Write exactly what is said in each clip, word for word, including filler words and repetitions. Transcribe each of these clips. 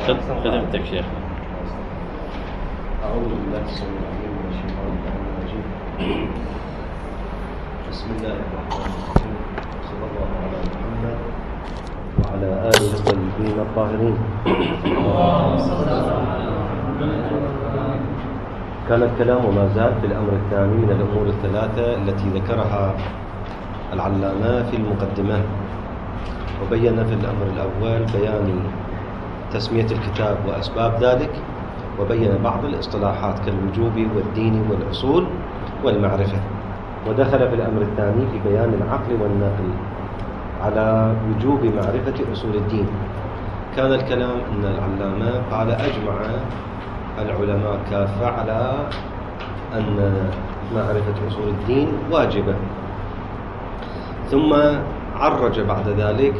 خدمتك شيخ. أعوذ بالله السميع العليم من الشيطان الرجيم. بسم الله الرحمن الرحيم. صلى الله على محمد وعلى آله الطيبين الطاهرين. كان الكلام وما زال في الأمر الثاني من الأمور الثلاثة التي ذكرها العلامة في المقدمة، وبين في الأمر الأول بيان تسمية الكتاب وأسباب ذلك، وبين بعض الاصطلاحات كالوجوب والدين والأصول والمعرفة، ودخل في الأمر الثاني في بيان العقل والنقل على وجوب معرفة أصول الدين. كان الكلام أن العلامة قال أجمع العلماء كافة على أن معرفة أصول الدين واجبة، ثم عرج بعد ذلك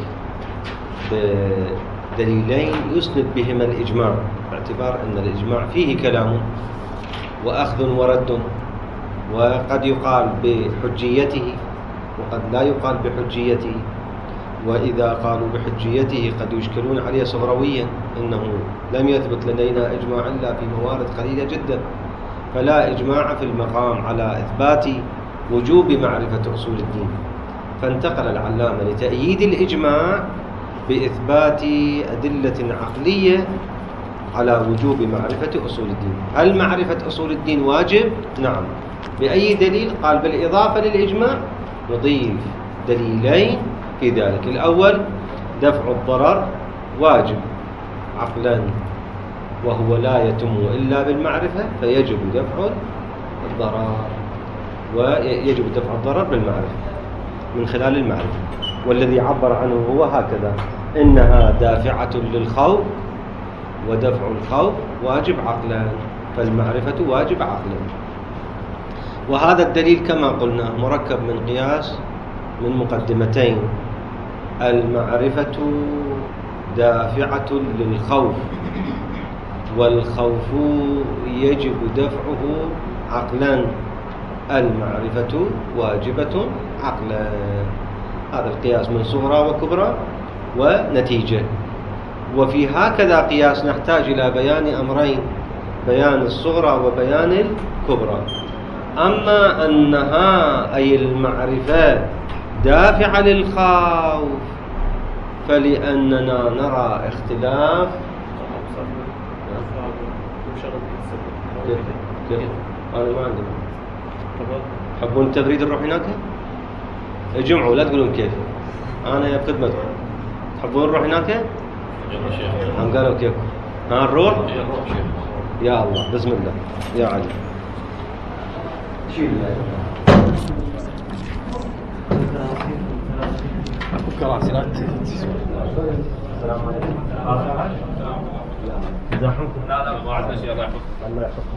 بدليلين يسند بهما الإجماع، باعتبار أن الإجماع فيه كلام وأخذ ورد، وقد يقال بحجيته وقد لا يقال بحجيته، وإذا قالوا بحجيته قد يشكلون عليه صغرويا، إنه لم يثبت لدينا إجماع إلا في موارد قليلة جدا، فلا إجماع في المقام على إثبات وجوب معرفة أصول الدين. فانتقل العلامة لتأييد الإجماع بإثبات أدلة عقلية على وجوب معرفة أصول الدين. هل معرفة أصول الدين واجب؟ نعم. بأي دليل؟ قال بالإضافة للإجماع نضيف دليلين في ذلك. الأول دفع الضرر واجب عقلا، وهو لا يتم إلا بالمعرفة، فيجب دفع الضرر، ويجب دفع الضرر بالمعرفة من خلال المعرفة. والذي عبر عنه هو هكذا: إنها دافعة للخوف، ودفع الخوف واجب عقلا، فالمعرفة واجب عقلا. وهذا الدليل كما قلنا مركب من قياس من مقدمتين: المعرفة دافعة للخوف، والخوف يجب دفعه عقلا، المعرفة واجبة عقلا. هذا القياس من صغرى وكبرى ونتيجة. وفي هكذا قياس نحتاج إلى بيان أمرين: بيان الصغرى وبيان الكبرى. أما أنها أي المعرفة دافعة للخوف، فلأننا نرى اختلاف. كيف؟ كيف؟ أنا ما عندي. تحبون التبريد نروح هناك؟ اجمعوا لا تقولون كيف، أنا بخدمتكم. تحبون نروح هناك؟ هم قالوا كيف؟ ها نروح؟ يا الله بسم الله يا علي. شيل اكو كراسي لا السلام عليكم. زاحمكم؟ لا لا ما عندنا شيء. الله يحفظكم. الله يحفظكم.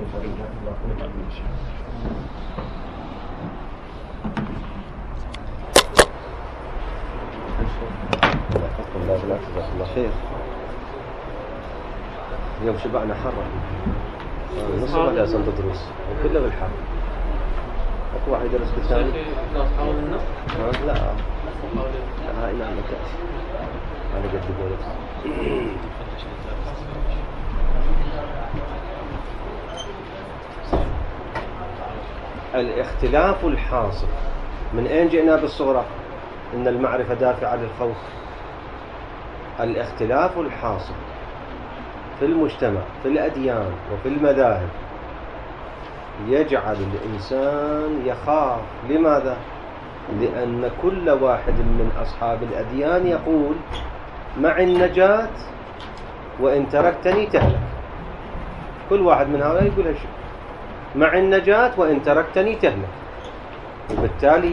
لا بالعكس جزاك الله خير. اليوم شبعنا حرة نص ما لازم تدرس وكله بالحر. اكو واحد يدرس بالثاني. لا هاي نعم كأس انا قد بقولك. الاختلاف الحاصل من اين جئنا بالصغرى ان المعرفة دافعة للخوف؟ الاختلاف الحاصل في المجتمع في الأديان وفي المذاهب يجعل الإنسان يخاف. لماذا؟ لأن كل واحد من أصحاب الأديان يقول مع النجاة وإن تركتني تهلك. كل واحد من هؤلاء يقول هالشيء: مع النجاة وإن تركتني تهلك. وبالتالي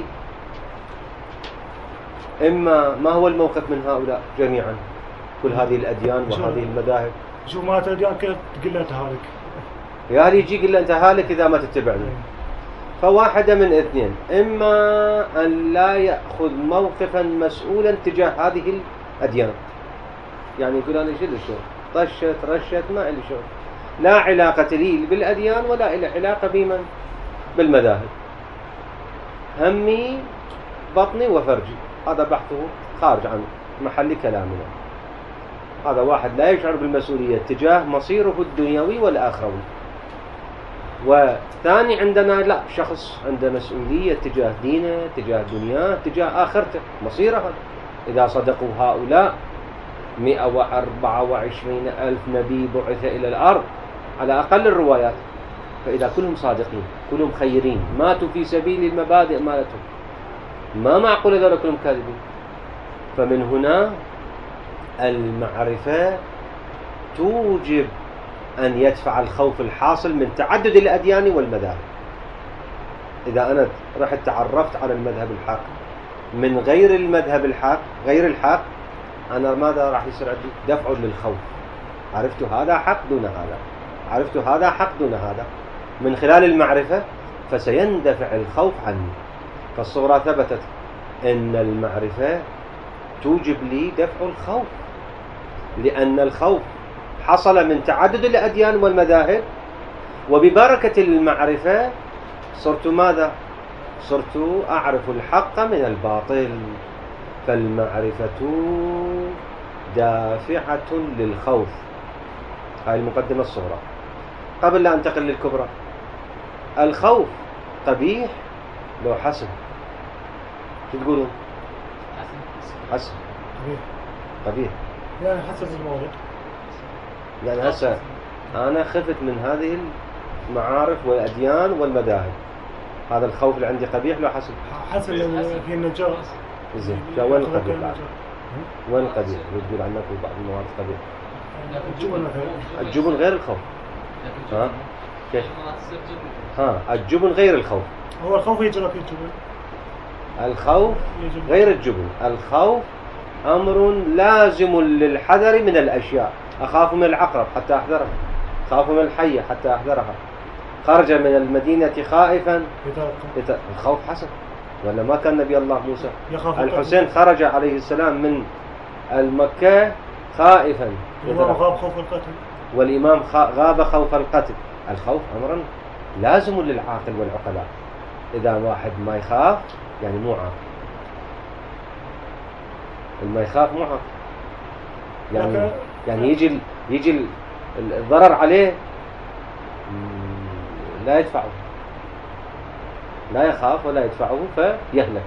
إما ما هو الموقف من هؤلاء جميعا كل هذه الأديان وهذه المذاهب؟ شو ما تديان كيف تقول له أنت هالك؟ يا لي يجي يقول له أنت هالك إذا ما تتبعني. فواحدة من اثنين: إما أن لا يأخذ موقفا مسؤولا تجاه هذه الأديان، يعني يقول أنا شو الشغل طشت رشت ما إلي شغل، لا علاقة لي بالأديان ولا إلي علاقة بمن بالمذاهب، همي بطني وفرجي، هذا بحثه خارج عن محل كلامنا. هذا واحد لا يشعر بالمسؤولية تجاه مصيره الدنيوي والآخروي. وثاني عندنا لا، شخص عنده مسؤولية تجاه دينه، تجاه دنياه، تجاه آخرته، مصيره هذا. إذا صدقوا هؤلاء مئة وأربعة وعشرين ألف نبي بعث إلى الأرض على أقل الروايات، فإذا كلهم صادقين كلهم خيرين ماتوا في سبيل المبادئ مالتهم، ما معقول هذول كلهم كاذبين. فمن هنا المعرفة توجب أن يدفع الخوف الحاصل من تعدد الأديان والمذاهب. إذا أنا رحت تعرفت على المذهب الحق من غير المذهب الحق غير الحق، أنا ماذا راح يصير عندي؟ دفع للخوف. عرفت هذا حق دون هذا، عرفت هذا حق دون هذا. من خلال المعرفة فسيندفع الخوف عني. فالصورة ثبتت أن المعرفة توجب لي دفع الخوف، لأن الخوف حصل من تعدد الأديان والمذاهب، وببركة المعرفة صرت ماذا؟ صرت أعرف الحق من الباطل. فالمعرفة دافعة للخوف. هاي المقدمة الصغرى. قبل لا أنتقل للكبرى، الخوف قبيح لو حسن؟ شو تقولون؟ حسن قبيح. قبيح يعني حسب الموضوع. يعني هسه أنا خفت من هذه المعارف والأديان والمذاهب، هذا الخوف اللي عندي قبيح لو حسن؟ حسب في النجار. زين، وين القبيح بعد؟ وين القبيح؟ يقول عنك بعض المواد قبيح. الجبن غير الجبن غير الخوف. ها كيف؟ ها الجبن غير الخوف. هو الخوف يجرى في الجبن. الخوف غير الجبن. الخوف أمر لازم للحذر من الأشياء. أخاف من العقرب حتى أحذرها، أخاف من الحية حتى أحذرها. خرج من المدينة خائفا. الخوف حسن ولا ما كان نبي الله موسى؟ الحسين خرج عليه السلام من المكة خائفا، الإمام غاب خوف القتل، والإمام غاب خوف القتل. الخوف أمر لازم للعاقل والعقلاء. إذا واحد ما يخاف يعني مو عاقل، ما يخاف مو عاقل. يعني يعني يجي يجي الضرر عليه لا يدفعه، لا يخاف ولا يدفعه فيهلك.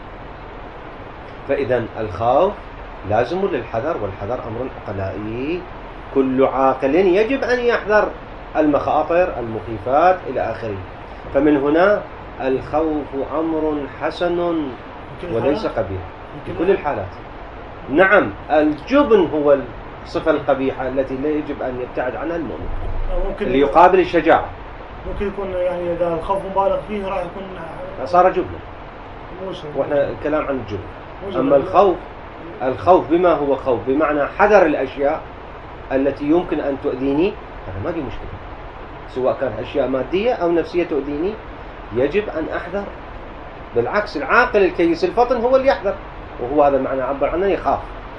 فإذا الخوف لازم للحذر، والحذر أمر عقلائي. كل عاقل يجب أن يحذر المخاطر المخيفات إلى آخره. فمن هنا الخوف أمر حسن وليس قبيح في كل الحالات. نعم، الجبن هو الصفة القبيحة التي لا يجب أن يبتعد عنها المؤمن، اللي يقابل الشجاعة. ممكن يكون يعني إذا الخوف مبالغ فيه راح يكون صار جبنا، وإحنا الكلام عن الجبن. أما الخوف، الخوف بما هو خوف بمعنى حذر الأشياء التي يمكن أن تؤذيني، هذا ما في مشكلة، سواء كانت أشياء مادية أو نفسية تؤذيني يجب أن أحذر. بالعكس، العاقل الكيس الفطن هو اللي يحذر، وهو هذا المعنى عبر عنه، يخاف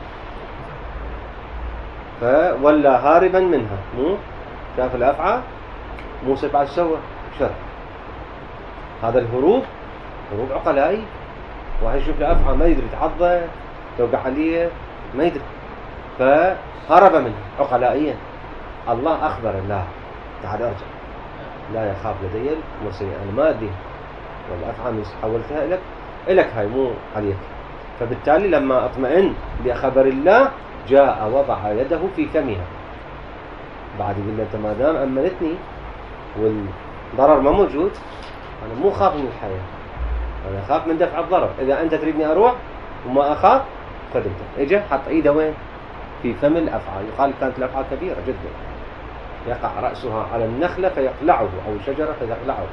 فولا هاربا منها. مو شاف الأفعى موسى بعد سوى شر، هذا الهروب هروب عقلائي. واحد يشوف الأفعى ما يدري تعضى توقع عليه ما يدري، فهرب منه عقلائيا. الله أخبر لا تعال أرجع، لا يخاف لدي المرسلين، أنا ما أدري والأفعى من حولتها لك إلك، هاي مو عليك. فبالتالي لما أطمئن بخبر الله جاء وضع يده في فمها. بعد يقول له أنت ما دام أمنتني والضرر ما موجود، أنا مو خاف من الحياة، أنا أخاف من دفع الضرر. إذا أنت تريدني أروح وما أخاف خدمته. إجا حط إيده وين؟ في فم الأفعى. يقال كانت الأفعى كبيرة جدا، يقع رأسها على النخلة فيقلعه، أو شجرة فيقلعه.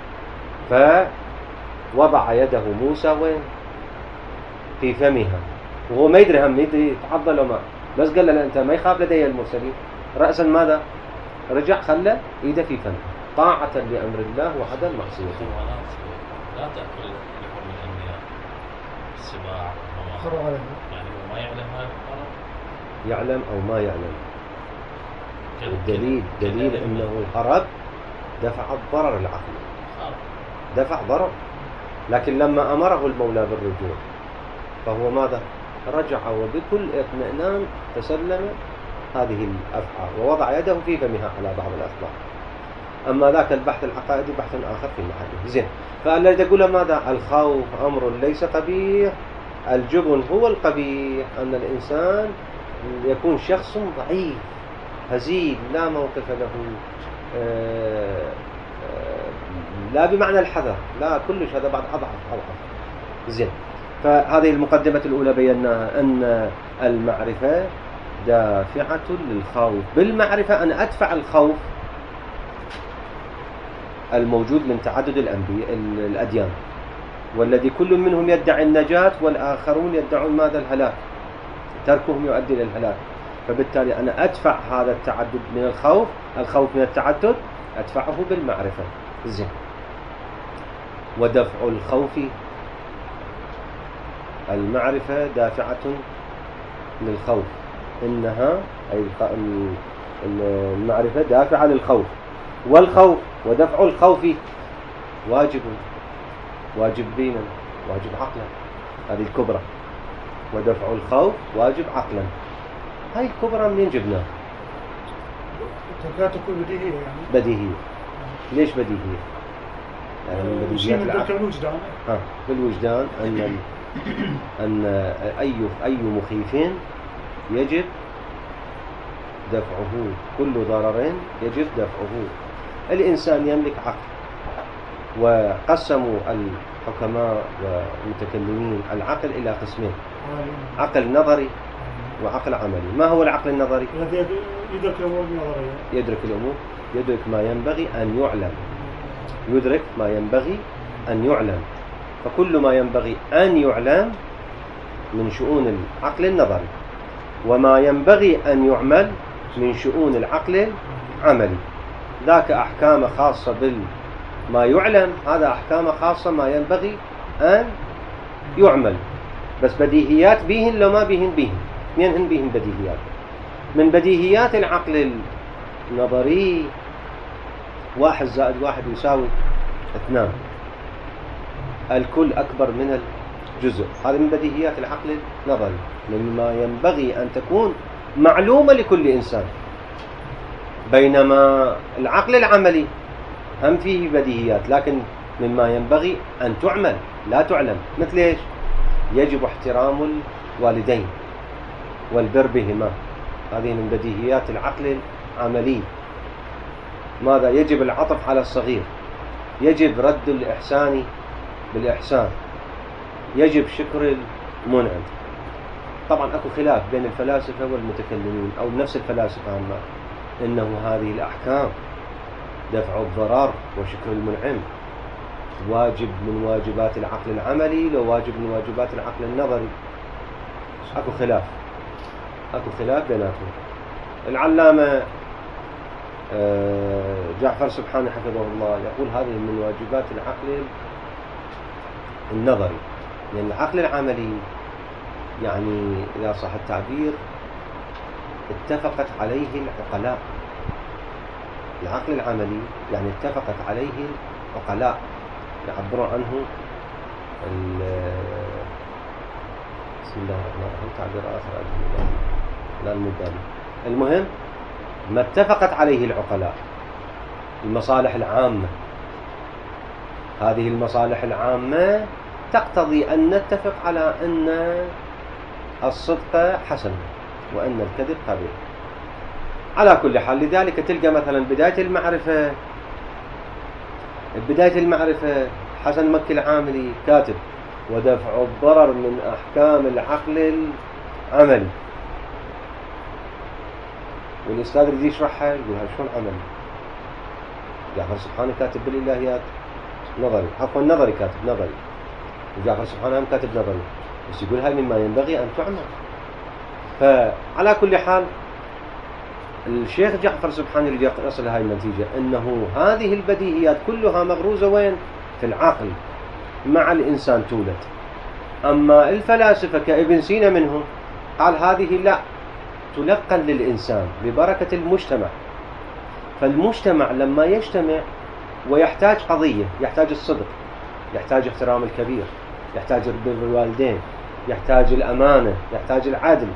فوضع يده موسى وين؟ في فمها، وهو ما يدري، هم يدري تعضى لو ما، بس قال له أنت ما يخاف لدي المرسلين. رأسا ماذا؟ رجع خلى إيده في فمه طاعة لأمر الله وعدم معصيته. لا تأكل لحوم الأنبياء السباع يعني ما يعلم هذا الحرام، يعلم أو ما يعلم. الدليل دليل أنه هرب دفع الضرر العقلي، دفع ضرر. لكن لما أمره المولى بالرجوع فهو ماذا؟ رجع وبكل اطمئنان تسلم هذه الأفعال ووضع يده في فمها على بعض الأطلاق. أما ذاك البحث العقائدي بحث آخر في محله. زين، فالذي يقول ماذا؟ الخوف أمر ليس قبيح، الجبن هو القبيح، أن الإنسان يكون شخص ضعيف هزيل لا موقف له، آآ آآ لا بمعنى الحذر، لا كلش، هذا بعد أضعف أضعف. زين، فهذه المقدمة الأولى بيناها أن المعرفة دافعة للخوف. بالمعرفة أن أدفع الخوف الموجود من تعدد الأنبياء الأديان، والذي كل منهم يدعي النجاة والآخرون يدعون ماذا؟ الهلاك، تركهم يؤدي إلى الهلاك. فبالتالي أنا أدفع هذا التعدد من الخوف، الخوف من التعدد أدفعه بالمعرفة. زين، ودفع الخوف المعرفة دافعة للخوف، إنها أي المعرفة دافعة للخوف، والخوف ودفع الخوف واجب، واجب دينا، واجب عقلا، هذه الكبرى. ودفع الخوف واجب عقلا، هاي الكبرى منين جبناها؟ لا تكون بديهية يعني. بديهية. ليش بديهية؟ يعني من بديهيات العقل. بالوجدان. ها، بالوجدان أن أن أي أي مخيف يجب دفعه، كل ضرر يجب دفعه. الإنسان يملك عقل، وقسموا الحكماء والمتكلمين العقل إلى قسمين: عقل نظري وعقل عملي. ما هو العقل النظري؟ الذي يدرك الأمور النظرية، يدرك الأمور، يدرك ما ينبغي أن يعلم، يدرك ما ينبغي أن يعلم. فكل ما ينبغي أن يعلم من شؤون العقل النظري، وما ينبغي أن يعمل من شؤون العقل العملي. ذاك أحكام خاصة بالما يعلم، هذا أحكام خاصة ما ينبغي أن يعمل. بس بديهيات بيهن لو ما بيهن بيهن، اثنين هن بيهن بديهيات. من بديهيات العقل النظري واحد زائد واحد يساوي اثنان، الكل أكبر من الجزء، هذا من بديهيات العقل النظري، مما ينبغي أن تكون معلومة لكل إنسان. بينما العقل العملي هم فيه بديهيات، لكن مما ينبغي أن تعمل لا تعلم. مثل إيش؟ يجب احترام الوالدين والبر بهما، هذه من بديهيات العقل العملي. ماذا؟ يجب العطف على الصغير، يجب رد الإحسان بالإحسان، يجب شكر المنعم. طبعا أكو خلاف بين الفلاسفة والمتكلمين أو نفس الفلاسفة عما إنه هذه الأحكام دفع الضرر وشكر المنعم واجب من واجبات العقل العملي لو واجب من واجبات العقل النظري. أكو خلاف، أكو خلاف بيناتهم. العلامة جعفر سبحانه حفظه الله يقول هذه من واجبات العقل النظري، لأن العقل العملي يعني إذا صح التعبير اتفقت عليه العقلاء. العقل العملي يعني اتفقت عليه العقلاء، يعبرون عنه بسم الله الرحمن الرحيم، تعبير آخر أجل لا المداني. المهم ما اتفقت عليه العقلاء، المصالح العامة. هذه المصالح العامة تقتضي أن نتفق على أن الصدق حسن وأن الكذب قبيح. على كل حال، لذلك تلقى مثلا بداية المعرفة بداية المعرفة حسن مكي العاملي كاتب ودفع الضرر من أحكام العقل العملي، والأستاذ اللي يشرحها يقول هاي شلون عملي؟ جعفر سبحانه كاتب بالإلهيات نظري، عفوا نظري، كاتب نظري، وجعفر سبحانه هم كاتب نظري، بس يقول هاي مما ينبغي أن تعمل. فعلى كل حال الشيخ جعفر سبحانه اللي يصل هاي النتيجة أنه هذه البديهيات كلها مغروزة وين؟ في العقل، مع الإنسان تولد. أما الفلاسفة كابن سينا منهم قال هذه لا، تلقن للإنسان ببركة المجتمع. فالمجتمع لما يجتمع ويحتاج قضية، يحتاج الصدق، يحتاج احترام الكبير، يحتاج بر الوالدين، يحتاج الأمانة، يحتاج العدل،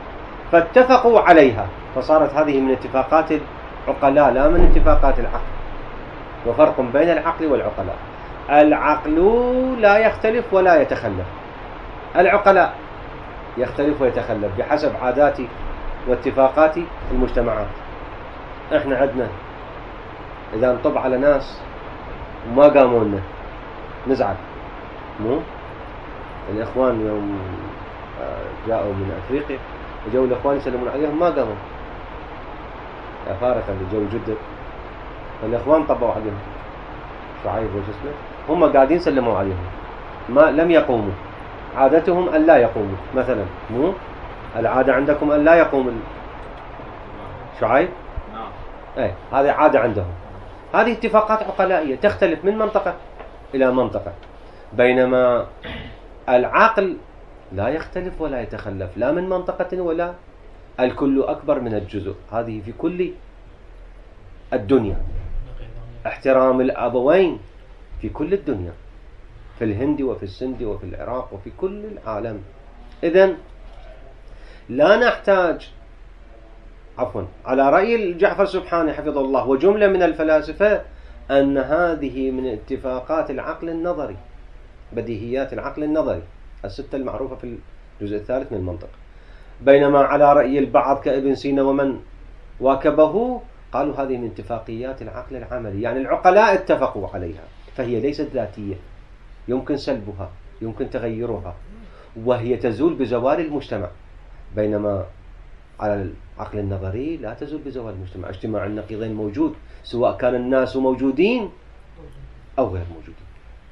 فاتفقوا عليها، فصارت هذه من اتفاقات العقلاء لا من اتفاقات العقل. وفرق بين العقل والعقلاء: العقل لا يختلف ولا يتخلف، العقلاء يختلف ويتخلف بحسب عادات واتفاقات المجتمعات. احنا عندنا اذا انطب على ناس وما قاموا لنا نزعل، مو الاخوان يوم جاءوا من افريقيا وجو الاخوان يسلمون عليهم ما قاموا، الافارقه اللي جو جدة الاخوان طبوا عليهم شعيب وش اسمه، هم قاعدين سلموا عليهم ما لم يقوموا. عادتهم ان لا يقوموا مثلا، مو العاده عندكم ان لا يقوم شعيب؟ نعم. ايه هذه عاده عندهم. هذه اتفاقات عقلائيه تختلف من منطقه الى منطقه، بينما العقل لا يختلف ولا يتخلف لا من منطقه ولا، الكل اكبر من الجزء. هذه في كل الدنيا. احترام الابوين في كل الدنيا، في الهند وفي السند وفي العراق وفي كل العالم. إذن لا نحتاج، عفوا على رأي جعفر سبحانه حفظه الله وجملة من الفلاسفة، أن هذه من اتفاقات العقل النظري، بديهيات العقل النظري الستة المعروفة في الجزء الثالث من المنطق. بينما على رأي البعض كابن سينا ومن واكبه قالوا هذه من اتفاقيات العقل العملي، يعني العقلاء اتفقوا عليها، فهي ليست ذاتية، يمكن سلبها يمكن تغيرها، وهي تزول بزوال المجتمع. بينما على العقل النظري لا تزول بزوال المجتمع، اجتماع النقيضين موجود سواء كان الناس موجودين أو غير موجودين.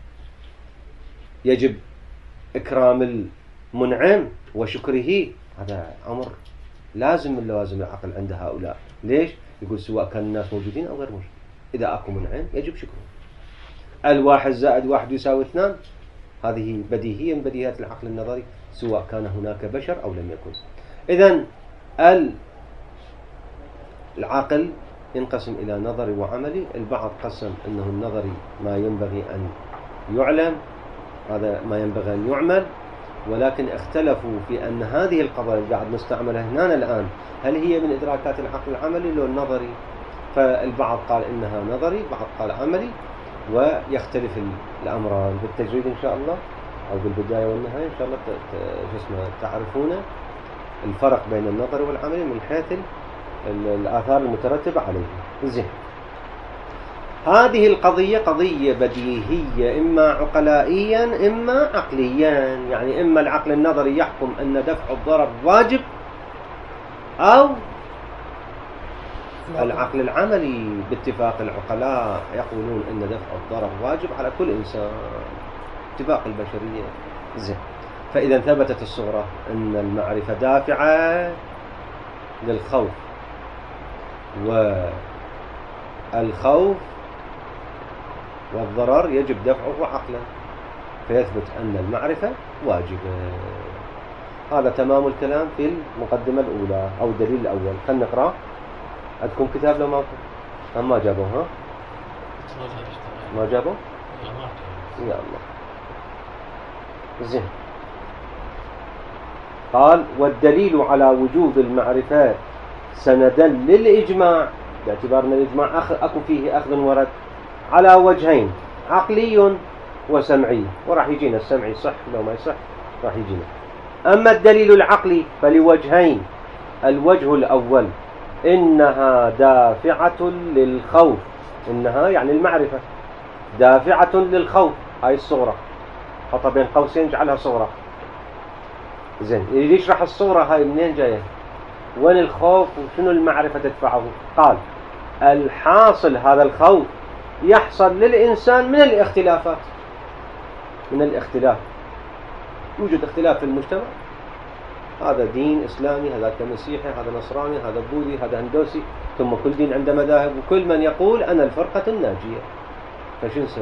يجب إكرام المنعم وشكره، هذا أمر لازم من لوازم العقل عند هؤلاء. ليش؟ يقول سواء كان الناس موجودين أو غير موجودين، إذا أكو منعم يجب شكره. الواحد زائد واحد يساوي اثنان، هذه بديهية من بديهيات العقل النظري سواء كان هناك بشر أو لم يكن. إذن العقل ينقسم إلى نظري وعملي. البعض قسم أنه النظري ما ينبغي أن يعلم، هذا ما ينبغي أن يعمل، ولكن اختلفوا في أن هذه القضايا اللي قاعد نستعملها هنا الآن هل هي من إدراكات العقل العملي لو النظري. فالبعض قال إنها نظري، بعض قال عملي، ويختلف الأمران بالتجريد إن شاء الله أو بالبداية والنهاية إن شاء الله تعرفون الفرق بين النظري والعملي من حيث الآثار المترتبة عليه. زين، هذه القضية قضية بديهية، إما عقلائيا إما عقليا، يعني إما العقل النظري يحكم أن دفع الضرر واجب، أو العقل العملي باتفاق العقلاء يقولون أن دفع الضرر واجب على كل إنسان، اتفاق البشرية. زين، فإذا ثبتت الصورة أن المعرفة دافعة للخوف، والخوف والضرر يجب دفعه عقلا، فيثبت أن المعرفة واجبة. هذا تمام الكلام في المقدمة الأولى أو الدليل الأول. خلنا نقرأ. عندكم كتاب لو ما هم ما جابوه؟ ها ما جابوه؟ يا الله. زين، قال والدليل على وجوب المعرفة سندا للإجماع، باعتبار أن الإجماع أخ... أكو فيه أخذ ورد على وجهين، عقلي وسمعي، وراح يجينا السمعي صح لو ما يصح راح يجينا. أما الدليل العقلي فلوجهين. الوجه الأول إنها دافعة للخوف، إنها يعني المعرفة دافعة للخوف، هاي الصورة حطها بين قوسين جعلها صورة. زين، يريد يشرح الصورة هاي منين جاية، وين الخوف وشنو المعرفة تدفعه. قال الحاصل هذا الخوف يحصل للإنسان من الاختلافات، من الاختلاف، يوجد اختلاف في المجتمع، هذا دين إسلامي، هذا مسيحي، هذا نصراني، هذا بوذي، هذا هندوسي، ثم كل دين عنده مذاهب، وكل من يقول أنا الفرقة الناجية. فشو نسوي؟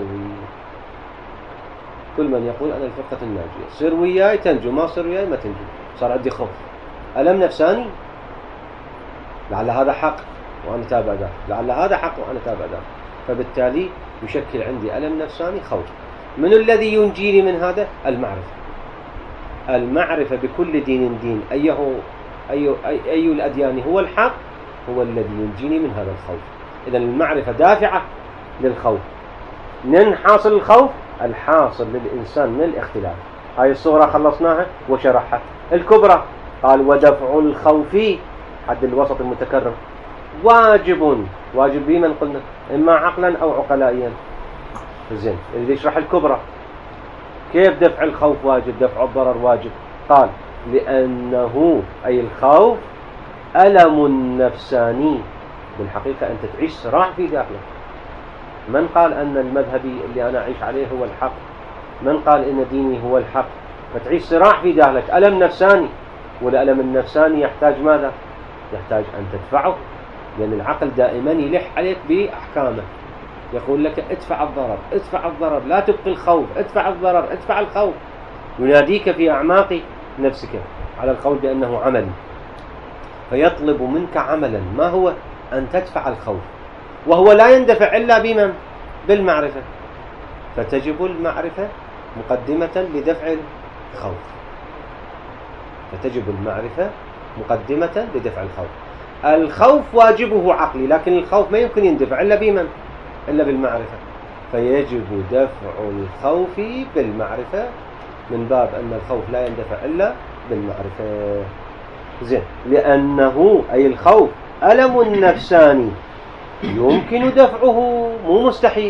كل من يقول أنا الفرقة الناجية، صير وياي تنجو، ما صير وياي ما تنجو، صار عندي خوف، ألم نفساني، لعل هذا حق وأنا تابع ذاك، لعل هذا حق وأنا تابع ذاك، فبالتالي يشكل عندي ألم نفساني، خوف. من الذي ينجيني من هذا؟ المعرفة. المعرفة بكل دين دين، أيه أي, أي, أي الأديان هو الحق هو الذي ينجيني من هذا الخوف. إذن المعرفة دافعة للخوف. من حاصل الخوف؟ الحاصل للإنسان من الاختلاف. هاي الصغرى خلصناها وشرحها. الكبرى قال ودفع الخوف حد الوسط المتكرر واجب. واجب بمن قلنا؟ إما عقلا أو عقلائيا. زين، اللي يشرح الكبرى كيف دفع الخوف واجب، دفع الضرر واجب؟ قال لأنه أي الخوف ألم نفساني. بالحقيقة أنت تعيش صراع في داخلك. من قال أن المذهبي اللي أنا أعيش عليه هو الحق؟ من قال إن ديني هو الحق؟ فتعيش صراع في داخلك، ألم نفساني. والألم النفساني يحتاج ماذا؟ يحتاج أن تدفعه، لأن العقل دائما يلح عليك بأحكامه، يقول لك ادفع الضرر ادفع الضرر لا تبقي الخوف، ادفع الضرر ادفع الخوف، يناديك في أعماق نفسك على القول بأنه عمل، فيطلب منك عملا ما هو أن تدفع الخوف، وهو لا يندفع إلا بمن؟ بالمعرفة. فتجب المعرفة مقدمة لدفع الخوف، فتجب المعرفة مقدمة لدفع الخوف. الخوف واجبه عقلي، لكن الخوف ما يمكن يندفع إلا بمن؟ إلا بالمعرفة. فيجب دفع الخوف بالمعرفة، من باب أن الخوف لا يندفع إلا بالمعرفة. زين، لأنه أي الخوف ألم نفساني يمكن دفعه، مو مستحيل.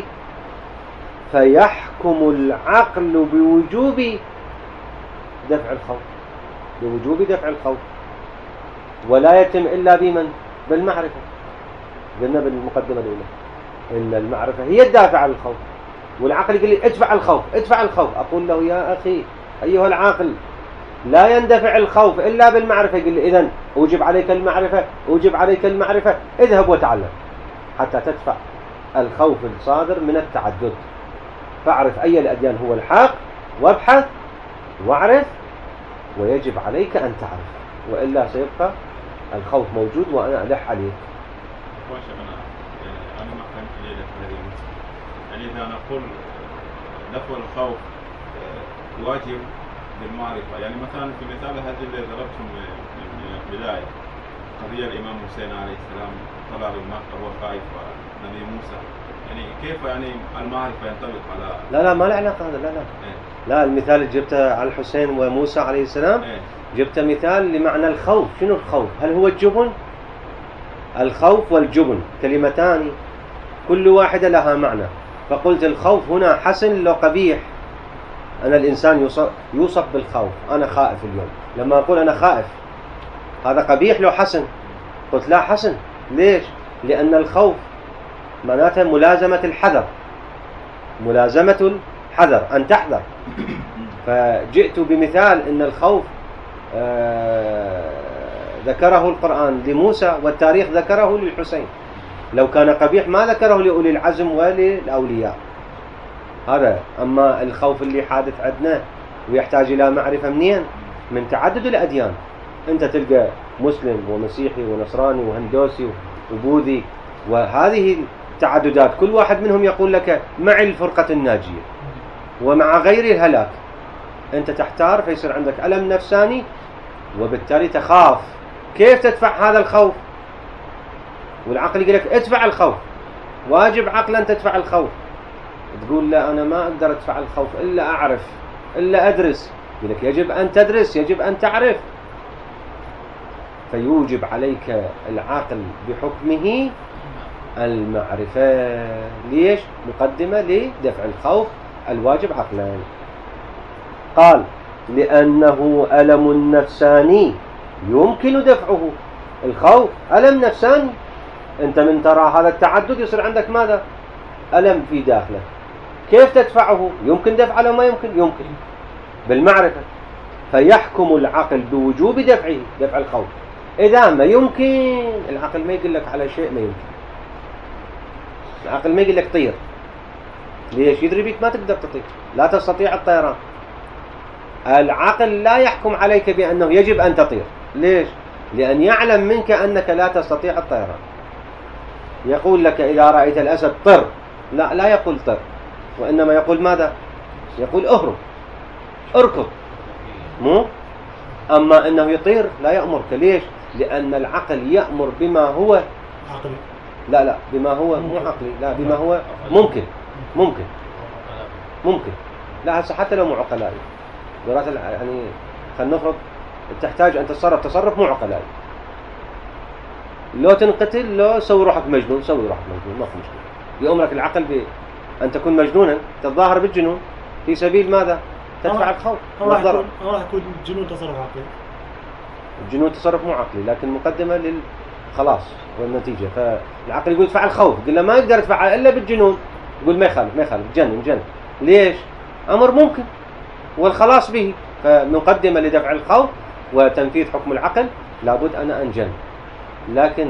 فيحكم العقل بوجوب دفع الخوف، بوجوب دفع الخوف، ولا يتم إلا بمن؟ بالمعرفة. قلنا بالمقدمة الأولى إن المعرفة هي الدافع للخوف، والعقل يقول لي ادفع الخوف ادفع الخوف. أقول له يا أخي أيها العاقل لا يندفع الخوف إلا بالمعرفة. يقول لي إذن أوجب عليك المعرفة، أوجب عليك المعرفة، اذهب وتعلم حتى تدفع الخوف الصادر من التعدد. فاعرف أي الأديان هو الحق، وابحث واعرف، ويجب عليك أن تعرف، وإلا سيبقى الخوف موجود وأنا ألح عليه. أنا ما فهمت ليلة هذه. يعني إذا نقول دفع الخوف واجب بالمعرفة، يعني مثلا في مثال هذه اللي ضربتم من البداية، قضية الإمام حسين عليه السلام طلع بالمكة وهو خايف ونبي موسى، يعني كيف يعني المعرفة ينطبق على؟ لا لا ما له علاقة هذا. لا لا إيه؟ لا، المثال اللي جبته على الحسين وموسى عليه السلام إيه؟ جبت مثال لمعنى الخوف. شنو الخوف؟ هل هو الجبن؟ الخوف والجبن كلمتان كل واحدة لها معنى. فقلت الخوف هنا حسن لو قبيح. أنا الإنسان يوصف بالخوف، أنا خائف اليوم. لما أقول أنا خائف هذا قبيح لو حسن؟ قلت لا حسن. ليش؟ لأن الخوف معناتها ملازمة الحذر، ملازمة الحذر، أن تحذر. فجئت بمثال إن الخوف آه ذكره القرآن لموسى، والتاريخ ذكره للحسين. لو كان قبيح ما ذكره لأولي العزم وللأولياء. هذا. أما الخوف اللي حادث عندنا ويحتاج إلى معرفة منين؟ من تعدد الأديان. أنت تلقى مسلم ومسيحي ونصراني وهندوسي وبوذي، وهذه التعددات كل واحد منهم يقول لك معي الفرقة الناجية ومع غير الهلاك. أنت تحتار، فيصير عندك ألم نفساني، وبالتالي تخاف. كيف تدفع هذا الخوف؟ والعقل يقول لك ادفع الخوف، واجب عقلا تدفع الخوف. تقول لا أنا ما أقدر أدفع الخوف إلا أعرف، إلا أدرس. يقول لك يجب أن تدرس، يجب أن تعرف. فيوجب عليك العقل بحكمه المعرفة. ليش؟ مقدمة لدفع الخوف الواجب عقلا. قال لأنه ألم نفساني يمكن دفعه. الخوف ألم نفساني. أنت من ترى هذا التعدد يصير عندك ماذا؟ ألم في داخلك. كيف تدفعه؟ يمكن دفعه لو ما يمكن؟ يمكن بالمعرفة. فيحكم العقل بوجوب دفعه، دفع الخوف. إذا ما يمكن، العقل ما يقول لك على شيء ما يمكن. العقل ما يقول لك طير. ليش؟ يدري بيك ما تقدر تطير، لا تستطيع الطيران. العقل لا يحكم عليك بأنه يجب أن تطير. ليش؟ لأن يعلم منك أنك لا تستطيع الطيران. يقول لك إذا رأيت الأسد طر، لا لا يقول طر، وإنما يقول ماذا؟ يقول أهرب، اركض. مو أما أنه يطير لا يأمرك. ليش؟ لأن العقل يأمر بما هو عقلي. لا لا بما هو مو عقلي، لا بما هو ممكن ممكن ممكن لا هسه حتى لو مو عقلائي يعني خلينا نفرض تحتاج أن تتصرف تصرف مو عقلائي، لو تنقتل لو سوي روحك مجنون سوي روحك مجنون ما في مشكلة. يأمرك العقل بأن تكون مجنونا تتظاهر بالجنون في سبيل ماذا؟ تدفع الخوف والضرر. راح يكون الجنون تصرف عقلي. الجنون تصرف مو عقلي لكن مقدمة للخلاص والنتيجة. فالعقل يقول ادفع الخوف، قل له ما يقدر يدفعها إلا بالجنون، يقول ما يخالف ما يخالف جنن جنن. ليش؟ أمر ممكن والخلاص به، فمقدمة لدفع الخوف وتنفيذ حكم العقل لابد أن أنجن. لكن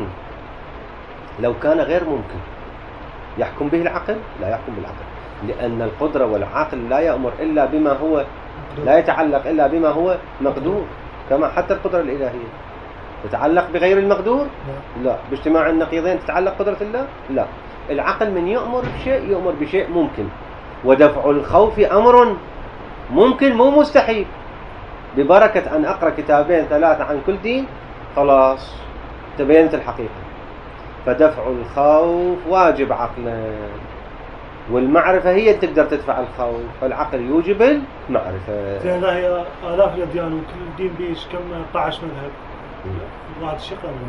لو كان غير ممكن يحكم به العقل لا يحكم بالعقل، لأن القدرة والعقل لا يأمر إلا بما هو لا يتعلق إلا بما هو مقدور. كما حتى القدرة الإلهية تتعلق بغير المقدور لا، باجتماع النقيضين تتعلق قدرة الله لا. العقل من يأمر بشيء يأمر بشيء ممكن، ودفع الخوف أمر ممكن مو مستحيل. ببركة أن أقرأ كتابين ثلاثة عن كل دين خلاص تبينت الحقيقة. فدفع الخوف واجب عقلا، والمعرفة هي اللي تقدر تدفع الخوف، فالعقل يوجب المعرفة. زين هي آلاف الأديان وكل دين بيش كم اثني عشر مذهب. واحد شقرا منه.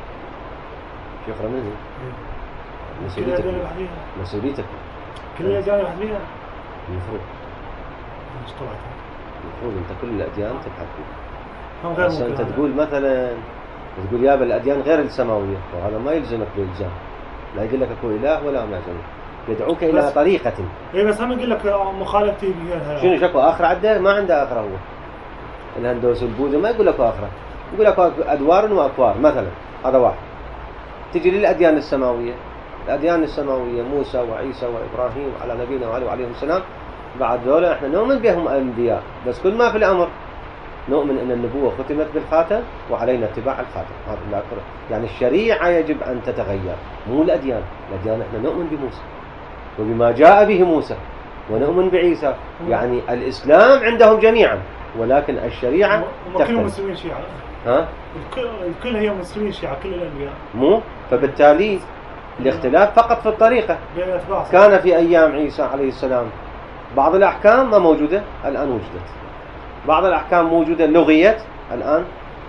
شقرا منه. كل الأديان لوحديها. مسؤوليتك. كل الأديان لوحديها. المفروض. مش طلعت. المفروض أنت كل الأديان تبحث فيها. بس أنت تقول مثلا تقول يا بالأديان غير السماوية، وهذا ما يلزمك بالإلزام. لا يقول لك أكو إله ولا ما يلزمك، يدعوك إلى طريقة. إيه بس هم يقول لك مخالفتي بها. شنو شكو آخر عنده؟ ما عنده آخر. هو الهندوس والبوذا ما يقول لك آخر، يقول لك أدوار وأكوار. مثلا هذا واحد. تجي للأديان السماوية، الأديان السماوية موسى وعيسى وإبراهيم على نبينا وعليهم السلام، بعد ذولا إحنا نؤمن بهم أنبياء، بس كل ما في الأمر نؤمن أن النبوة ختمت بالخاتم وعلينا اتباع الخاتم. هذا يعني الشريعة يجب أن تتغير، مو الأديان. الأديان إحنا نؤمن بموسى وبما جاء به موسى ونؤمن بعيسى، يعني الإسلام عندهم جميعا، ولكن الشريعة تختلف. كلهم مسلمين شيعة. ها؟ الكل الكل هي مسلمين شيعة كل الأنبياء. مو فبالتالي الاختلاف فقط في الطريقة. كان في أيام عيسى عليه السلام بعض الأحكام ما موجودة الآن وجدت، بعض الأحكام موجودة لغيت الآن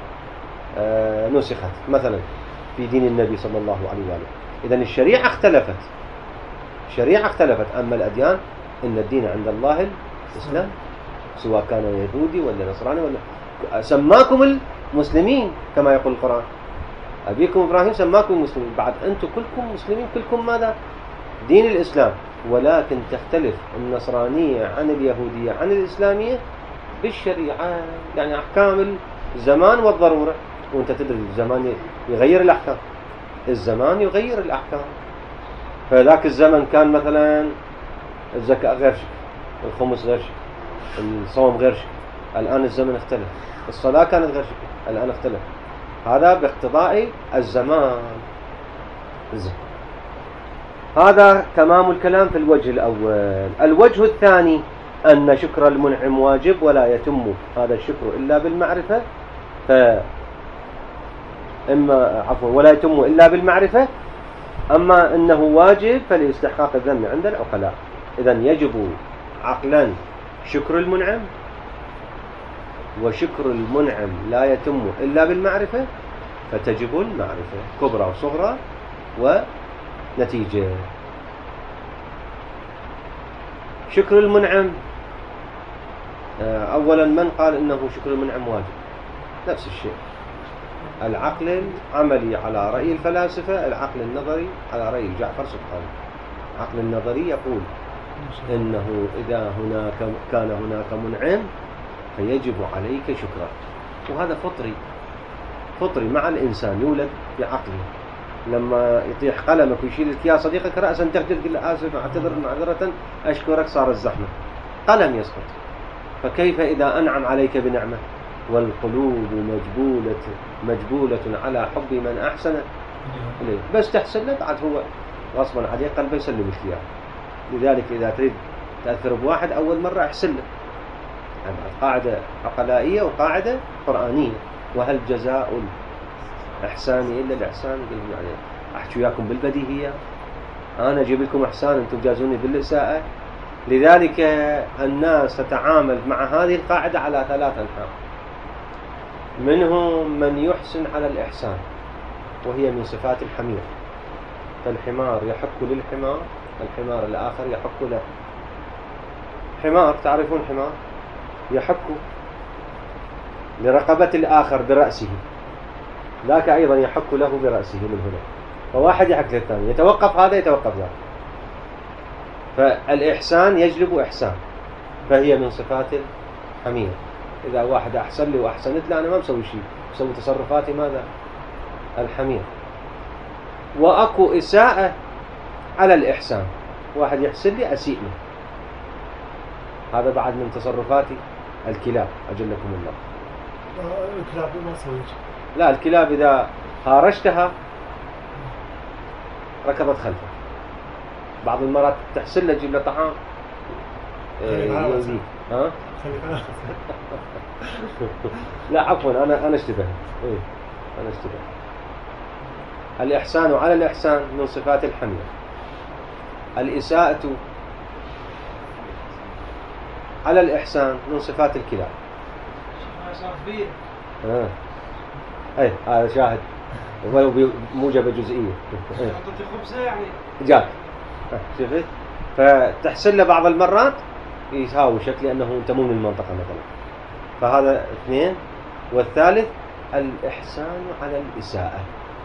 آه نسخت مثلا في دين النبي صلى الله عليه وآله. إذن الشريعة اختلفت، الشريعة اختلفت. أما الأديان إن الدين عند الله الإسلام، سواء كان يهودي ولا نصراني ولا سماكم المسلمين كما يقول القرآن. أبيكم إبراهيم سماكم المسلمين، بعد أنتم كلكم مسلمين، كلكم ماذا؟ دين الإسلام. ولكن تختلف النصرانية عن اليهودية عن الإسلامية بالشريعة، يعني أحكام الزمان والضرورة. وأنت تدري الزمان يغير الأحكام، الزمان يغير الأحكام. فذاك الزمن كان مثلا الزكاة غير شكل، الخمس غير شكل، الصوم غير شكل. الآن الزمن اختلف، الصلاة كانت غير شكل الآن اختلف. هذا باقتضاء الزمان. الزمان. هذا تمام الكلام في الوجه الأول. الوجه الثاني أن شكر المنعم واجب ولا يتم هذا الشكر إلا بالمعرفة. فإما عفوا ولا يتم إلا بالمعرفة. أما أنه واجب فلاستحقاق الذم عند العقلاء. إذن يجب عقلا شكر المنعم، وشكر المنعم لا يتم إلا بالمعرفة، فتجب المعرفة كبرى وصغرى ونتيجة. شكر المنعم أولا من قال إنه شكر المنعم واجب؟ نفس الشيء. العقل العملي على رأي الفلاسفة، العقل النظري على رأي جعفر سبحانه. العقل النظري يقول إنه إذا هناك كان هناك منعم فيجب عليك شكره. وهذا فطري، فطري مع الإنسان، يولد بعقله. لما يطيح قلمك ويشيل لك يا صديقك رأسا تخجل تقول له آسف أعتذر معذرة أشكرك، صار الزحمة، قلم يسقط. فكيف إذا أنعم عليك بنعمة؟ والقلوب مجبولة مجبولة على حب من أحسن إليه، بس تحسن له بعد هو غصبا عليه قلبه يسلم اشتياق. لذلك إذا تريد تأثر بواحد أول مرة احسن له، يعني قاعدة عقلائية وقاعدة قرآنية. وهل جزاء الإحسان إلا الإحسان؟ يعني أحكي وياكم بالبديهية، أنا أجيب لكم إحسان أنتم تجازوني بالإساءة. لذلك الناس تتعامل مع هذه القاعدة على ثلاث أنحاء. منهم من يحسن على الإحسان وهي من صفات الحمير، فالحمار يحك للحمار، الحمار الآخر يحك له. حمار، تعرفون حمار يحك لرقبة الآخر برأسه، ذاك أيضا يحك له برأسه من هنا، فواحد يحك للثاني، يتوقف هذا يتوقف ذاك. فالإحسان يجلب إحسان، فهي من صفات الحمير. إذا واحد أحسن لي وأحسنت له أنا ما مسوي شيء، مسوي تصرفاتي ماذا؟ الحمير. وأكو إساءة على الإحسان، واحد يحسن لي أسيء له، هذا بعد من تصرفاتي الكلاب أجلكم الله. الكلاب ما تسوي. لا، الكلاب إذا خارجتها ركضت خلفه. بعض المرات تحسن له تجيب له طعام يزيد. ها؟ لا عفوا، أنا أنا اشتبه. إيه أنا اشتبه. الإحسان على الإحسان من صفات الحمير. الإساءة على الإحسان من صفات الكلاب. آه. أي هذا شاهد ولو بموجبة جزئية. جاك شفت؟ فتحسن له بعض المرات يهاوشك لأنه أنت مو من المنطقة مثلا. فهذا اثنين. والثالث الإحسان على الإساءة.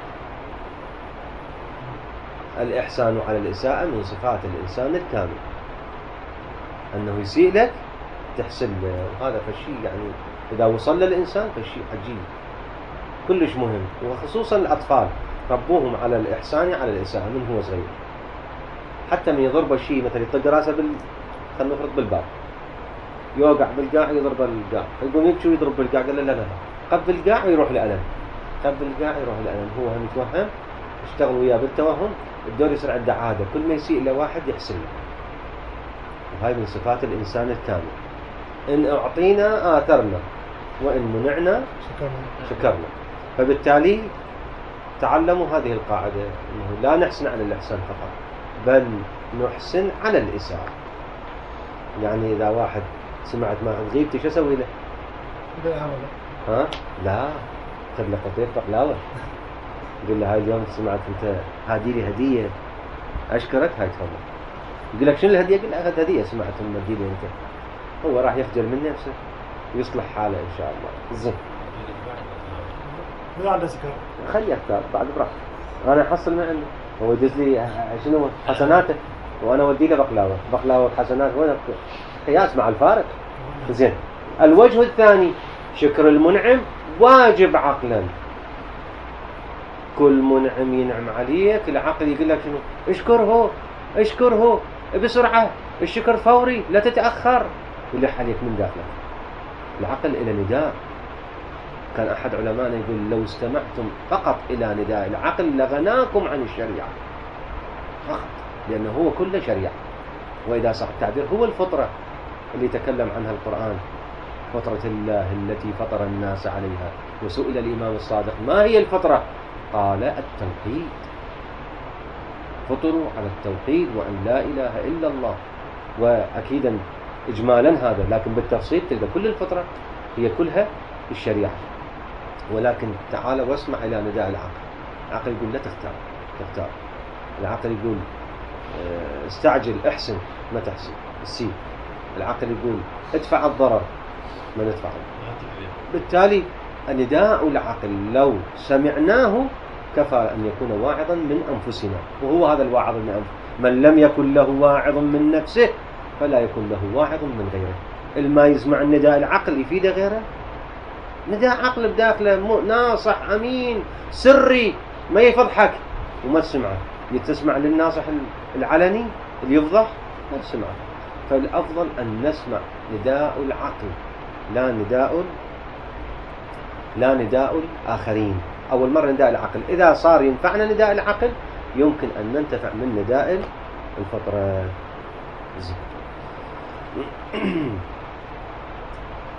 الإحسان على الإساءة من صفات الإنسان الكامل، أنه يسيء لك تحسن له، وهذا فالشيء يعني إذا وصل للإنسان فالشيء عجيب كلش مهم. وخصوصا الأطفال ربوهم على الإحسان على الإساءة من هو صغير، حتى من يضرب الشيء مثلا يطق راسه بال خلينا نفرض بالباب، يوقع بالقاع يضرب القاع، يقول يبكي ويضرب بالقاع، قال له لا لا قبل القاع ويروح لألم، قبل القاع يروح لألم. هو هم يتوهم، اشتغلوا وياه بالتوهم، الدور يصير عنده عادة كل ما يسيء لواحد يحسن له. وهاي من صفات الإنسان الكامل. إن أعطينا آثرنا وإن منعنا شكرنا. فبالتالي تعلموا هذه القاعدة، أنه لا نحسن على الإحسان فقط بل نحسن على الإساءة. يعني إذا واحد سمعت ما غيبتي شو أسوي له؟ ها؟ لا تبلغ قطير بقلاوة، يقول له هاي اليوم سمعت أنت هادي لي هدية أشكرك، هاي تفضل. يقول لك شنو الهدية؟ يقول له أخذ هدية سمعت أنه هدي لي أنت. هو راح يخجل من نفسه ويصلح حاله إن شاء الله. زين. ما عنده سكر. خليه يختار بعد براحته. أنا أحصل ما عنده. هو يدز لي شنو حسناته وأنا أودي له بقلاوة، بقلاوة حسنات وين قياس مع الفارق. زين. الوجه الثاني شكر المنعم واجب عقلا. كل منعم ينعم عليك العقل يقول لك شنو؟ اشكره اشكره بسرعة، الشكر فوري لا تتأخر، يلح عليك من داخلك. العقل إلى نداء. كان أحد علمائنا يقول لو استمعتم فقط إلى نداء العقل لغناكم عن الشريعة فقط، لأنه هو كله شريعة. وإذا صح التعبير هو الفطرة اللي تكلم عنها القرآن، فطرة الله التي فطر الناس عليها. وسئل الإمام الصادق ما هي الفطرة؟ قال التوحيد. فطروا على التوحيد وأن لا إله إلا الله. وأكيدا إجمالا هذا، لكن بالتفصيل تلقى كل الفطرة هي كلها الشريعة. ولكن تعال واسمع إلى نداء العقل. العقل يقول لا تختار تختار. العقل يقول استعجل احسن ما تحسن السين. العقل يقول ادفع الضرر ما ندفعه. بالتالي النداء العقل لو سمعناه كفى أن يكون واعظا من أنفسنا، وهو هذا الواعظ من أنفسنا. من لم يكن له واعظ من نفسه فلا يكون له واعظ من غيره. الما يسمع النداء العقل يفيد غيره. نداء عقل بداخله ناصح أمين سري ما يفضحك وما تسمعه، يتسمع للناصح العلني اللي يفضح ما تسمعه. فالأفضل أن نسمع نداء العقل لا نداء لا نداء الآخرين. أول مرة نداء العقل، إذا صار ينفعنا نداء العقل يمكن أن ننتفع من نداء الفطرة.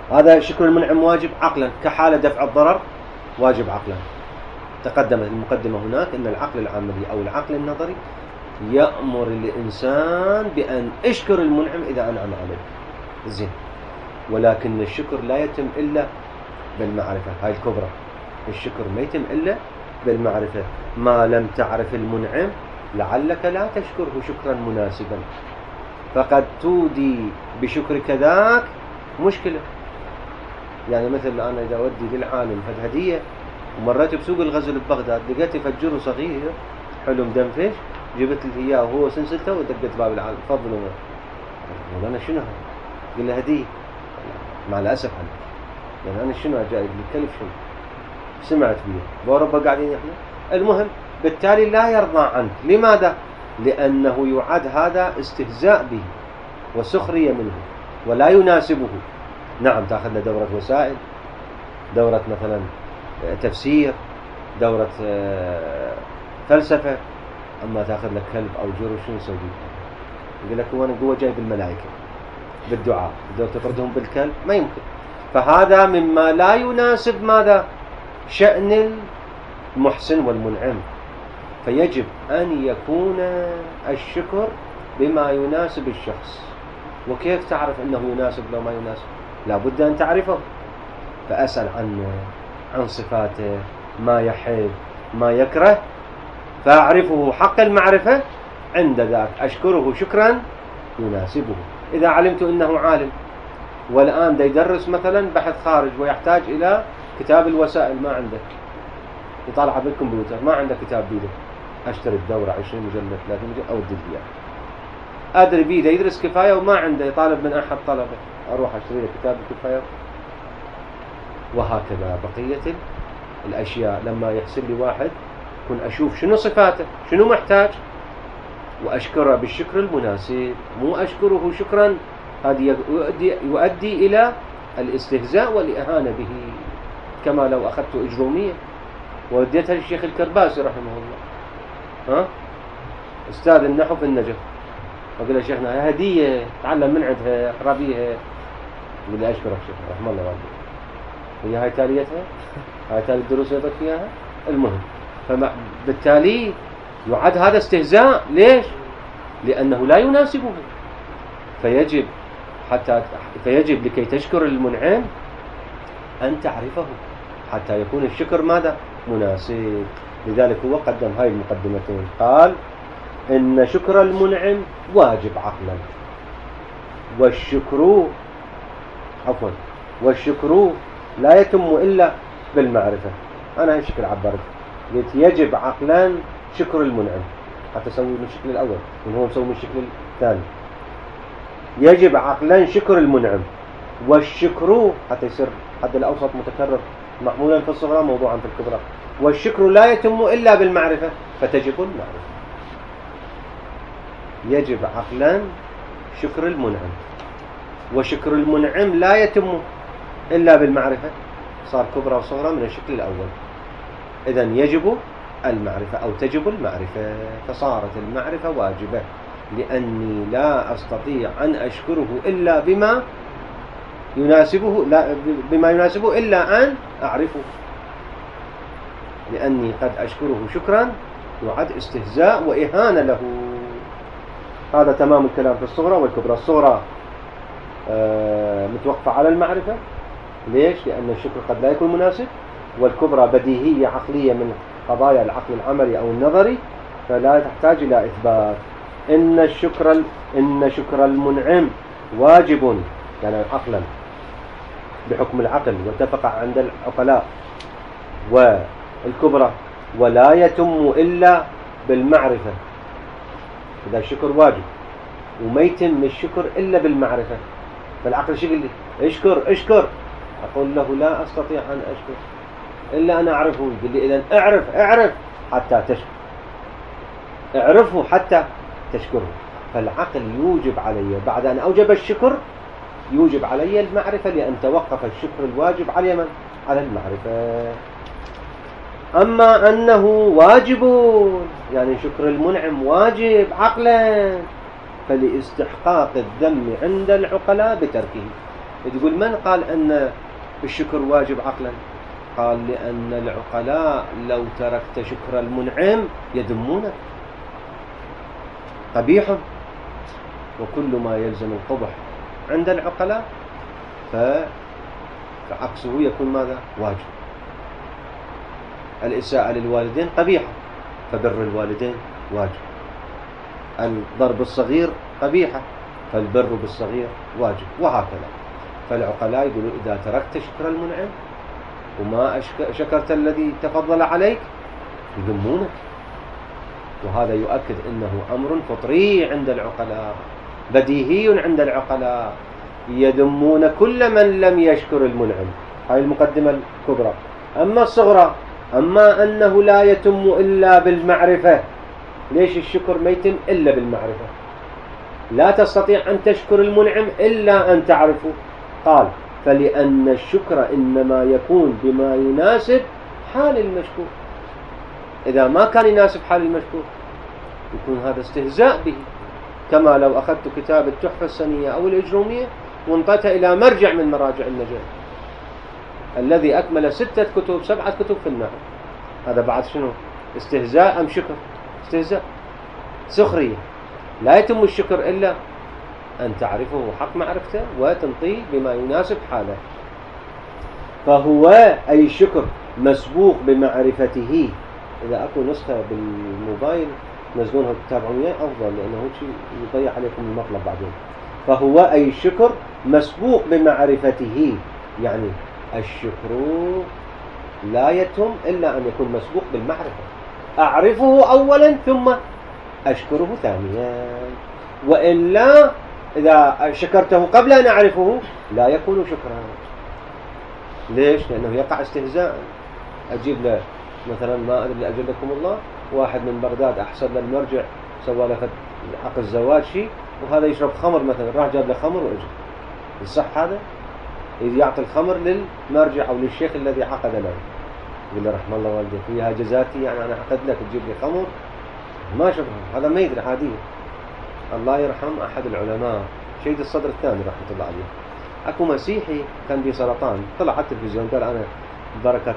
هذا شكر المنعم واجب عقلا، كحالة دفع الضرر واجب عقلا. تقدمت المقدمة هناك أن العقل العملي أو العقل النظري يأمر الإنسان بأن اشكر المنعم إذا أنعم عليه، زين. ولكن الشكر لا يتم إلا بالمعرفة، هاي الكبرى. الشكر ما يتم إلا بالمعرفة. ما لم تعرف المنعم لعلك لا تشكره شكرا مناسبا، فقد تودي بشكرك ذاك مشكلة. يعني مثل أنا إذا أودي للعالم فد هدية ومرات بسوق الغزل ببغداد لقيت فجر صغير حلو مدنفش، جبت له إياه وهو سنسلته ودقت باب العالم، تفضلوا. قال أنا شنو هذا؟ قال له هدية. مع الأسف عنك، يعني أنا شنو جايب لي كلف شنو؟ سمعت بيه بأوروبا قاعدين إحنا. المهم بالتالي لا يرضى عنك. لماذا؟ لأنه يعد هذا استهزاء به وسخرية منه ولا يناسبه. نعم تأخذ له دورة وسائل، دورة مثلا تفسير، دورة فلسفة، أما تأخذ لك كلب أو جرو شنو يسوي؟ يقول لك هو أنا قوة جايب الملائكة بالدعاء، إذا تفردهم بالكلب ما يمكن. فهذا مما لا يناسب ماذا؟ شأن المحسن والمنعم. فيجب أن يكون الشكر بما يناسب الشخص. وكيف تعرف أنه يناسب لو ما يناسب؟ لا بد أن تعرفه. فأسأل عنه، عن صفاته، ما يحب ما يكره، فأعرفه حق المعرفة، عند ذاك أشكره شكرا يناسبه. إذا علمت أنه عالم والآن دا يدرس مثلا بحث خارج ويحتاج إلى كتاب الوسائل، ما عنده، يطالع بالكمبيوتر ما عنده كتاب بيده، أشتري الدورة عشرين مجلد ثلاثين مجلد أو الدلية، أدري بيده يدرس كفاية وما عنده يطالب من أحد طلبه، أروح أشتري له كتاب الكفاية. وهكذا بقية الأشياء. لما يحسن لي واحد كن أشوف شنو صفاته، شنو محتاج، وأشكره بالشكر المناسب، مو أشكره شكرا هذا يؤدي, يؤدي إلى الاستهزاء والإهانة به. كما لو أخذت إجرومية ووديتها للشيخ الكرباسي رحمه الله، ها أستاذ النحو في النجف، وقال له شيخنا هدية تعلم من عندها اقرأ بيها. يقول لي أشكرك شيخ رحمه الله والدي، هي هاي تاليتها، هاي تالي الدروس يضيف فيها. المهم فبالتالي يعد هذا استهزاء. ليش؟ لأنه لا يناسبه. فيجب حتى فيجب لكي تشكر المنعم أن تعرفه حتى يكون الشكر ماذا؟ مناسب. لذلك هو قدم هاي المقدمتين، قال إن شكر المنعم واجب عقلا، والشكر عفوا والشكر لا يتم إلا بالمعرفة. أنا هاي الشكل عبرت، قلت يجب عقلا شكر المنعم حتى يسوي من الشكل الأول، من هو مسوي من الشكل الثاني. يجب عقلا شكر المنعم، والشكر حتى يصير حد الأوسط متكرر محمولا في الصغرى موضوعا في الكبرى. والشكر لا يتم إلا بالمعرفة، فتجب المعرفة. يجب عقلا شكر المنعم، وشكر المنعم لا يتم إلا بالمعرفة، صار كبرى وصغرى من الشكل الأول. إذن يجب المعرفة أو تجب المعرفة، فصارت المعرفة واجبة، لأني لا أستطيع أن أشكره إلا بما يناسبه لا بما يناسبه إلا أن أعرفه، لأني قد أشكره شكرا يعد استهزاء وإهانة له. هذا تمام الكلام في الصغرى والكبرى. الصغرى آه متوقفة على المعرفة. ليش؟ لأن الشكر قد لا يكون مناسب، والكبرى بديهية عقلية من قضايا العقل العملي أو النظري، فلا تحتاج إلى إثبات. إن الشكر إن شكر المنعم واجب يعني عقلا بحكم العقل، واتفق عند العقلاء والكبرى، ولا يتم إلا بالمعرفة. إذا الشكر واجب وما يتم الشكر إلا بالمعرفة، فالعقل شو يقول لي؟ اشكر اشكر. أقول له لا أستطيع أن أشكر إلا أنا أعرفه. يقول لي إذن اعرف اعرف حتى تشكر، اعرفه حتى تشكره. فالعقل يوجب علي بعد أن أوجب الشكر يوجب علي المعرفة، لأن توقف الشكر الواجب على من؟ على المعرفة. أما أنه واجب يعني شكر المنعم واجب عقلا، فلاستحقاق الذم عند العقلاء بتركه. تقول من قال أن الشكر واجب عقلا؟ قال لأن العقلاء لو تركت شكر المنعم يذمونك، قبيح، وكل ما يلزم القبح عند العقلاء فعكسه يكون ماذا؟ واجب. الإساءة للوالدين قبيحة فبر الوالدين واجب. الضرب الصغير قبيحة فالبر بالصغير واجب، وهكذا. فالعقلاء يقولوا إذا تركت شكر المنعم وما شكرت الذي تفضل عليك يذمونك، وهذا يؤكد أنه أمر فطري عند العقلاء، بديهي عند العقلاء، يذمون كل من لم يشكر المنعم. هاي المقدمة الكبرى. أما الصغرى، أما أنه لا يتم إلا بالمعرفة. ليش الشكر ما يتم إلا بالمعرفة؟ لا تستطيع أن تشكر المنعم إلا أن تعرفه. قال فلأن الشكر إنما يكون بما يناسب حال المشكور. إذا ما كان يناسب حال المشكور يكون هذا استهزاء به، كما لو أخذت كتاب التحفة السنية أو الإجرومية وانطيته إلى مرجع من مراجع النجاة الذي أكمل ستة كتب سبعة كتب في النحو، هذا بعد شنو؟ استهزاء أم شكر؟ استهزاء، سخرية. لا يتم الشكر إلا أن تعرفه حق معرفته وتنطيه بما يناسب حاله. فهو أي الشكر مسبوق بمعرفته. إذا أكو نسخة بالموبايل نزلونها تتابعون إياه أفضل، لأنه شيء يضيع عليكم المطلب بعدين. فهو أي الشكر مسبوق بمعرفته، يعني الشكر لا يتم إلا أن يكون مسبوق بالمعرفة. أعرفه أولا ثم أشكره ثانيا، وإلا إذا شكرته قبل أن أعرفه لا يكون شكرا. ليش؟ لأنه يقع استهزاء. أجيب له مثلا ما أدري أجلكم الله واحد من بغداد أحسن له المرجع سوى له حق الزواج شيء، وهذا يشرب خمر مثلا، راح جاب له خمر وأجل. الصح هذا؟ يعطي الخمر للمرجع أو للشيخ الذي عقد له، يقول له رحم الله والديك فيها جزاتي، يعني أنا عقد لك تجيب لي خمر؟ ما شبه هذا، ما يدري عادية. الله يرحم أحد العلماء شهيد الصدر الثاني رحمة الله عليه، أكو مسيحي كان بيه سرطان، طلع على التلفزيون قال أنا بركة